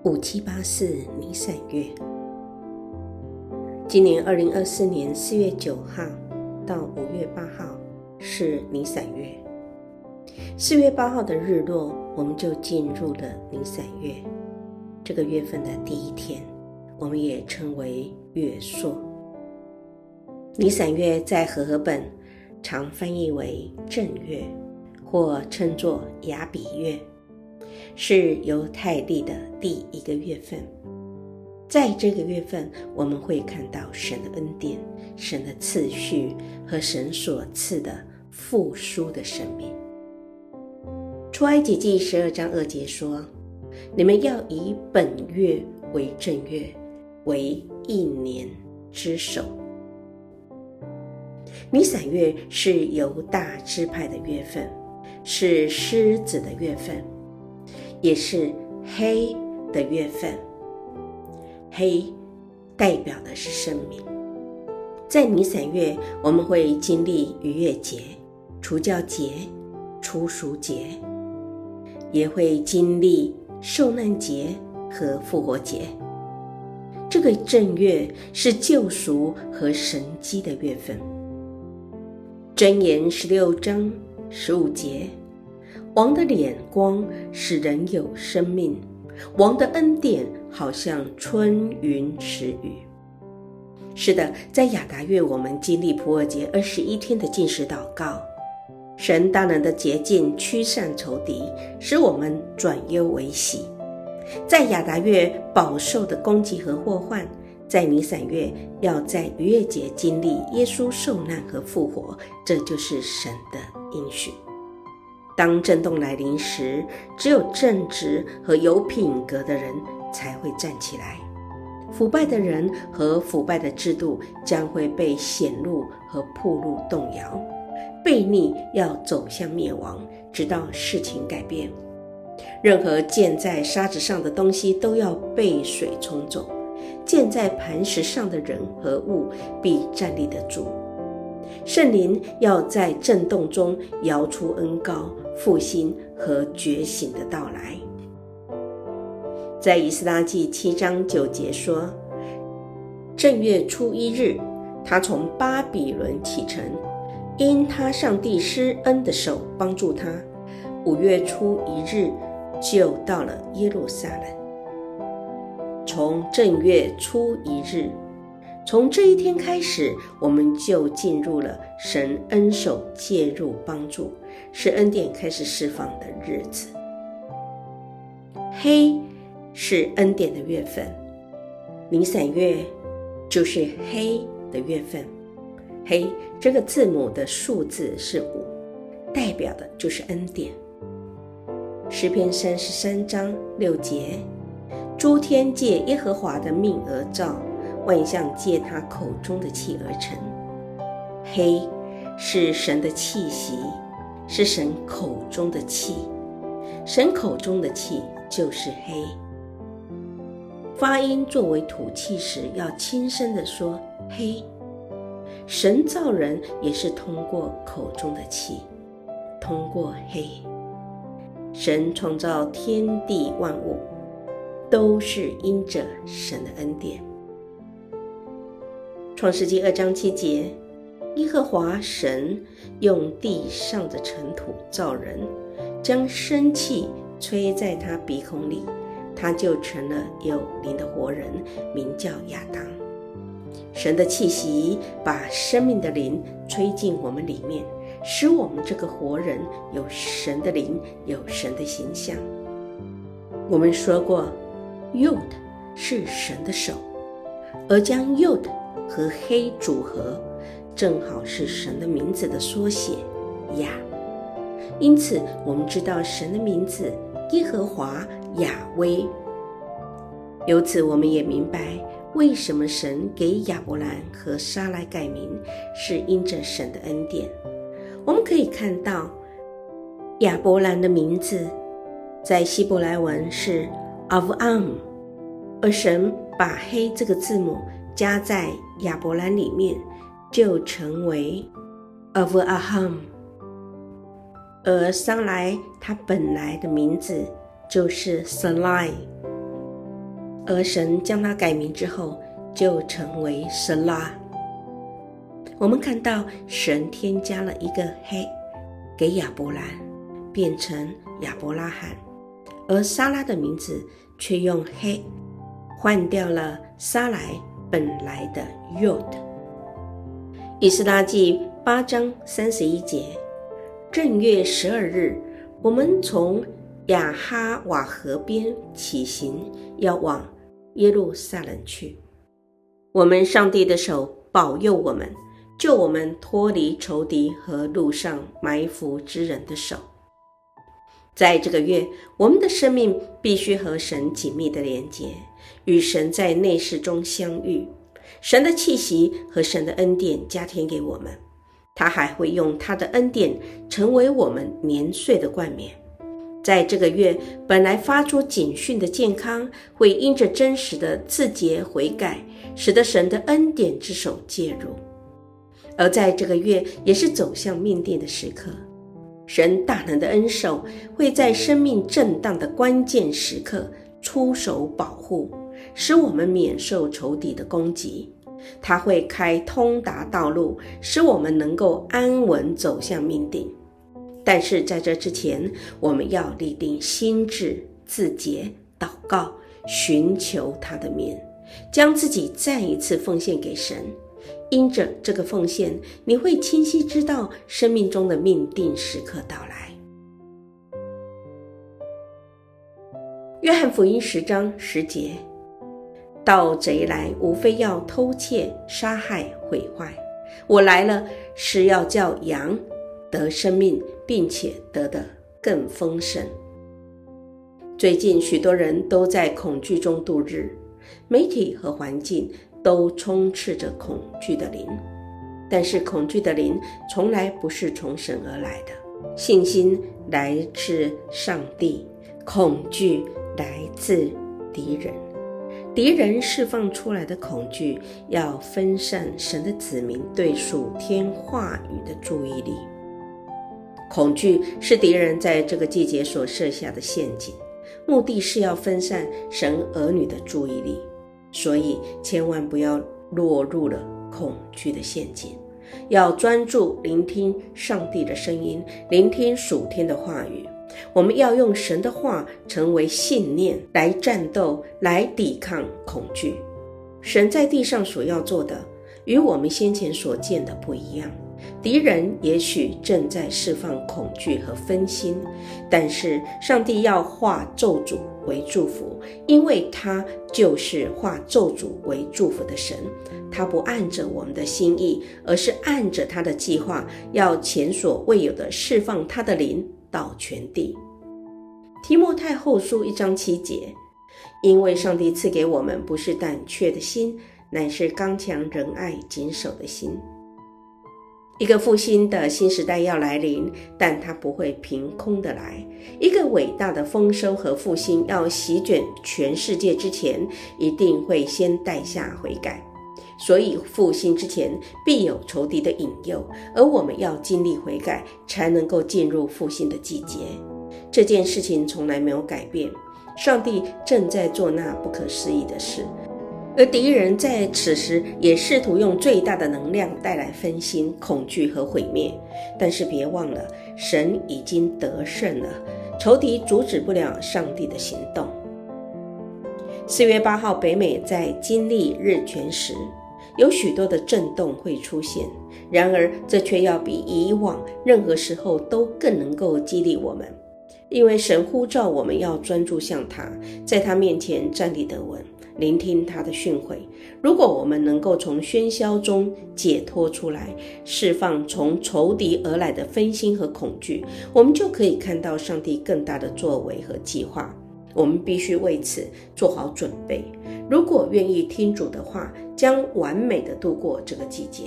5784尼散月，今年2024年4月9号到5月8号是尼散月。4月8号的日落，我们就进入了尼散月。这个月份的第一天，我们也称为月朔。尼散月在和合本常翻译为正月，或称作亚比月，是犹太历的第一个月份。在这个月份，我们会看到神的恩典、神的次序和神所赐的复苏的生命。出埃及记12章2节说，你们要以本月为正月，为一年之首。尼散月是犹大支派的月份，是狮子的月份，也是黑的月份。黑代表的是生命。在尼散月，我们会经历逾越节、除酵节、初熟节，也会经历受难节和复活节。这个正月是救赎和神迹的月份。箴言16章15节，王的脸光使人有生命，王的恩典好像春云时雨。是的，在亚达月，我们经历普珥节21天的禁食祷告，神大能的洁净驱散仇敌，使我们转忧为喜。在亚达月饱受的攻击和祸患，在尼散月要在逾越节经历耶稣受难和复活，这就是神的应许。当震动来临时，只有正直和有品格的人才会站起来，腐败的人和腐败的制度将会被显露和暴露动摇，悖逆要走向灭亡，直到事情改变。任何建在沙子上的东西都要被水冲走，建在磐石上的人和物必站立得住。圣灵要在震动中摇出恩膏、复兴和觉醒的到来。在以斯拉记7章9节说，正月初1日，他从巴比伦启程，因他上帝施恩的手帮助他，5月初1日就到了耶路撒冷。从正月初1日，从这一天开始，我们就进入了神恩手介入帮助，使恩典开始释放的日子。黑是恩典的月份，尼散月就是黑的月份。黑这个字母的数字是5，代表的就是恩典。诗篇33章6节，诸天借耶和华的命而造，万象借他口中的气而成。黑是神的气息，是神口中的气，神口中的气就是黑。发音作为吐气时，要轻声地说黑。神造人也是通过口中的气，通过黑。神创造天地万物，都是因着神的恩典。创世纪2章7节，耶和华神用地上的尘土造人，将生气吹在他鼻孔里，他就成了有灵的活人，名叫亚当。神的气息把生命的灵吹进我们里面，使我们这个活人有神的灵，有神的形象。我们说过 Yod 是神的手，而将 Yod 和黑组合，正好是神的名字的缩写亚。因此我们知道神的名字耶和华雅威。由此我们也明白为什么神给亚伯兰和撒拉改名，是因着神的恩典。我们可以看到亚伯兰的名字在希伯来文是 Avram， 而神把黑这个字母加在亚伯兰里面，就成为 Avraham。 而撒来他本来的名字就是 Sarai， 而神将它改名之后，就成为舍拉。我们看到神添加了一个黑给亚伯兰，变成亚伯拉罕，而撒拉的名字却用黑换掉了撒来本来的 Yod。 以斯拉记8章31节，正月12日，我们从亚哈瓦河边起行，要往耶路撒冷去。我们上帝的手保佑我们，救我们脱离仇敌和路上埋伏之人的手。在这个月，我们的生命必须和神紧密的连结，与神在内室中相遇。神的气息和神的恩典加添给我们，他还会用他的恩典成为我们年岁的冠冕。在这个月，本来发出警讯的健康，会因着真实的自洁悔改，使得神的恩典之手介入。而在这个月，也是走向命定的时刻，神大能的恩手会在生命震荡的关键时刻出手保护，使我们免受仇敌的攻击。他会开通达道路，使我们能够安稳走向命定。但是在这之前，我们要立定心志，自洁祷告，寻求他的面，将自己再一次奉献给神。因着这个奉献，你会清晰知道生命中的命定时刻到来。约翰福音10章10节，盗贼来，无非要偷窃、杀害、毁坏。我来了，是要叫羊得生命，并且得的更丰盛。最近许多人都在恐惧中度日，媒体和环境都充斥着恐惧的灵，但是恐惧的灵从来不是从神而来的。信心来自上帝，恐惧来自敌人。敌人释放出来的恐惧，要分散神的子民对属天话语的注意力。恐惧是敌人在这个季节所设下的陷阱，目的是要分散神儿女的注意力。所以千万不要落入了恐惧的陷阱，要专注聆听上帝的声音，聆听属天的话语。我们要用神的话成为信念，来战斗，来抵抗恐惧。神在地上所要做的，与我们先前所见的不一样。敌人也许正在释放恐惧和分心，但是上帝要化咒诅为祝福，因为他就是化咒诅为祝福的神。他不按着我们的心意，而是按着他的计划，要前所未有的释放他的灵到全地。提摩太后书1章7节，因为上帝赐给我们不是胆怯的心，乃是刚强仁爱谨守的心。一个复兴的新时代要来临，但它不会凭空的来。一个伟大的丰收和复兴要席卷全世界之前，一定会先带下悔改。所以复兴之前必有仇敌的引诱，而我们要经历悔改，才能够进入复兴的季节。这件事情从来没有改变，上帝正在做那不可思议的事，而敌人在此时也试图用最大的能量带来分心、恐惧和毁灭。但是别忘了，神已经得胜了，仇敌阻止不了上帝的行动。4月8号，北美在经历日全食，有许多的震动会出现，然而这却要比以往任何时候都更能够激励我们，因为神呼召我们要专注向他，在他面前站立得稳，聆听他的训诲。如果我们能够从喧嚣中解脱出来，释放从仇敌而来的分心和恐惧，我们就可以看到上帝更大的作为和计划。我们必须为此做好准备，如果愿意听主的话，将完美的度过这个季节。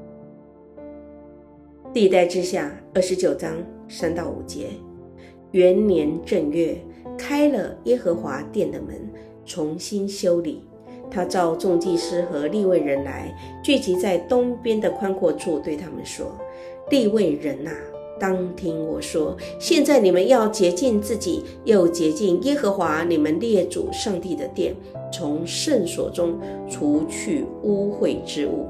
历代志下29章3到5节，元年正月，开了耶和华殿的门，重新修理。他召众祭司和利未人来，聚集在东边的宽阔处，对他们说：利未人啊， 当听我说，现在你们要洁净自己，又洁净耶和华你们列祖上帝的殿，从圣所中除去污秽之物。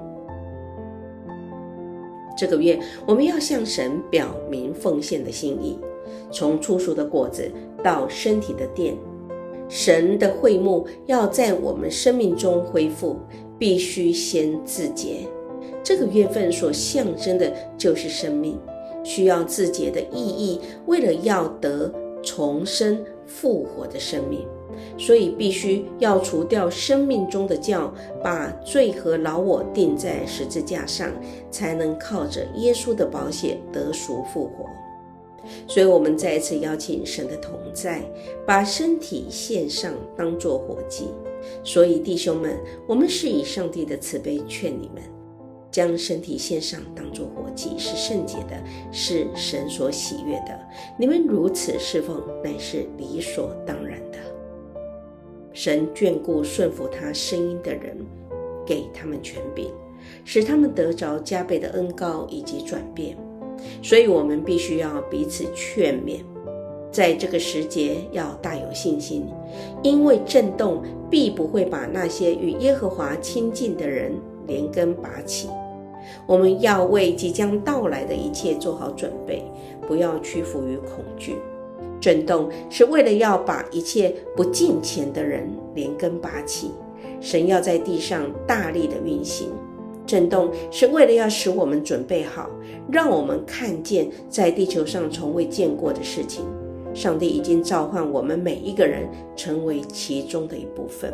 这个月我们要向神表明奉献的心意，从初熟的果子到身体的殿，神的会幕要在我们生命中恢复，必须先自洁。这个月份所象征的就是生命，需要自洁的意义，为了要得重生复活的生命，所以必须要除掉生命中的酵，把罪和老我钉在十字架上，才能靠着耶稣的宝血得赎复活。所以我们再一次邀请神的同在，把身体献上当作活祭。所以弟兄们，我们是以上帝的慈悲劝你们，将身体献上当作活祭，是圣洁的，是神所喜悦的。你们如此侍奉，乃是理所当然的。神眷顾顺服他声音的人，给他们权柄，使他们得着加倍的恩膏以及转变。所以我们必须要彼此劝勉，在这个时节要大有信心，因为震动必不会把那些与耶和华亲近的人连根拔起。我们要为即将到来的一切做好准备，不要屈服于恐惧。震动是为了要把一切不敬虔的人连根拔起，神要在地上大力的运行。震动是为了要使我们准备好，让我们看见在地球上从未见过的事情。上帝已经召唤我们每一个人成为其中的一部分。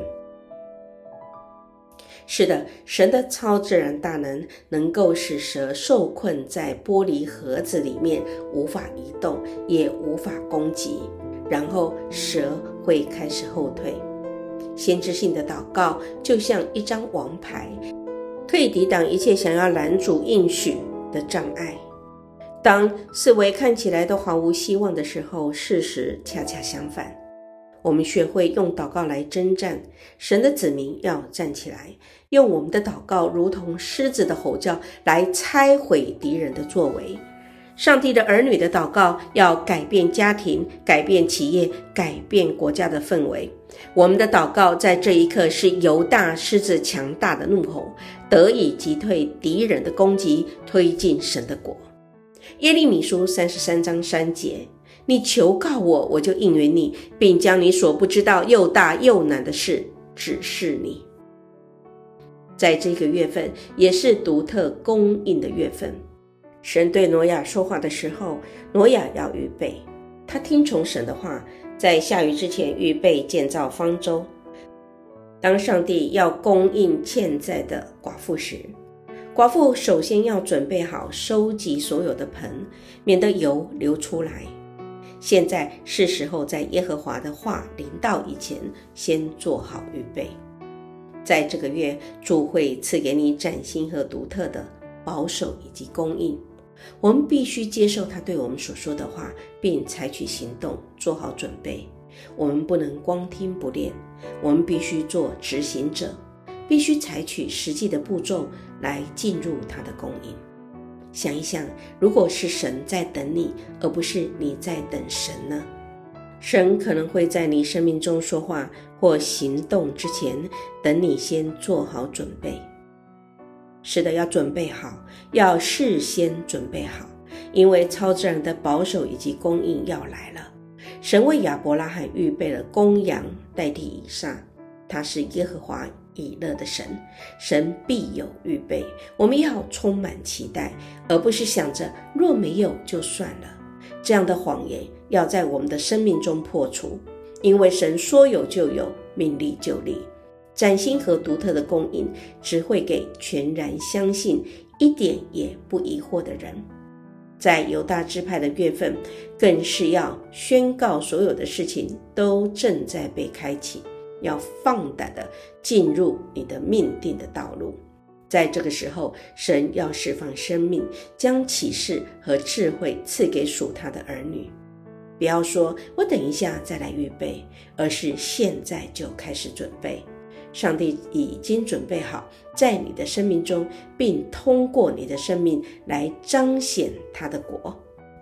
是的，神的超自然大能能够使蛇受困在玻璃盒子里面，无法移动，也无法攻击，然后蛇会开始后退。先知性的祷告就像一张王牌，可以抵挡一切想要拦阻应许的障碍。当四围看起来都毫无希望的时候，事实恰恰相反。我们学会用祷告来征战，神的子民要站起来，用我们的祷告如同狮子的吼叫来拆毁敌人的作为。上帝的儿女的祷告要改变家庭，改变企业，改变国家的氛围。我们的祷告在这一刻是犹大狮子强大的怒吼，得以击退敌人的攻击，推进神的国。耶利米书33章3节，你求告我，我就应允你，并将你所不知道又大又难的事指示你。在这个月份也是独特供应的月份，神对挪亚说话的时候，挪亚要预备，他听从神的话，在下雨之前预备建造方舟。当上帝要供应欠债的寡妇时，寡妇首先要准备好收集所有的盆，免得油流出来。现在是时候在耶和华的话临到以前，先做好预备。在这个月，主会赐给你崭新和独特的保守以及供应。我们必须接受他对我们所说的话，并采取行动，做好准备。我们不能光听不练，我们必须做执行者，必须采取实际的步骤来进入他的供应。想一想，如果是神在等你，而不是你在等神呢？神可能会在你生命中说话或行动之前，等你先做好准备。是的，要准备好，要事先准备好，因为超自然的保守以及供应要来了。神为亚伯拉罕预备了公羊代替以撒，他是耶和华以勒的神，神必有预备。我们要充满期待，而不是想着若没有就算了。这样的谎言要在我们的生命中破除，因为神说有就有，命立就立。崭新和独特的供应只会给全然相信，一点也不疑惑的人。在犹大支派的月份，更是要宣告所有的事情都正在被开启，要放胆的进入你的命定的道路。在这个时候，神要释放生命，将启示和智慧赐给属他的儿女。不要说我等一下再来预备，而是现在就开始准备。上帝已经准备好在你的生命中，并通过你的生命来彰显他的国。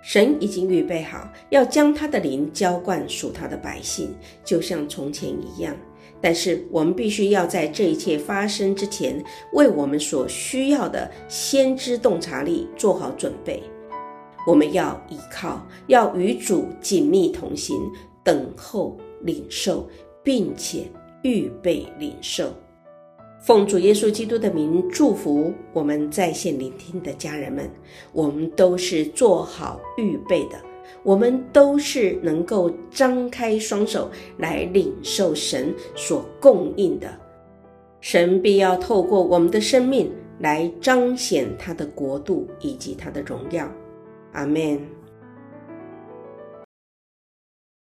神已经预备好，要将他的灵浇灌属他的百姓，就像从前一样。但是我们必须要在这一切发生之前，为我们所需要的先知洞察力做好准备。我们要依靠，要与主紧密同行，等候领受，并且预备领受。奉主耶稣基督的名祝福我们在线聆听的家人们，我们都是做好预备的，我们都是能够张开双手来领受神所供应的。神必要透过我们的生命来彰显他的国度以及他的荣耀。阿们。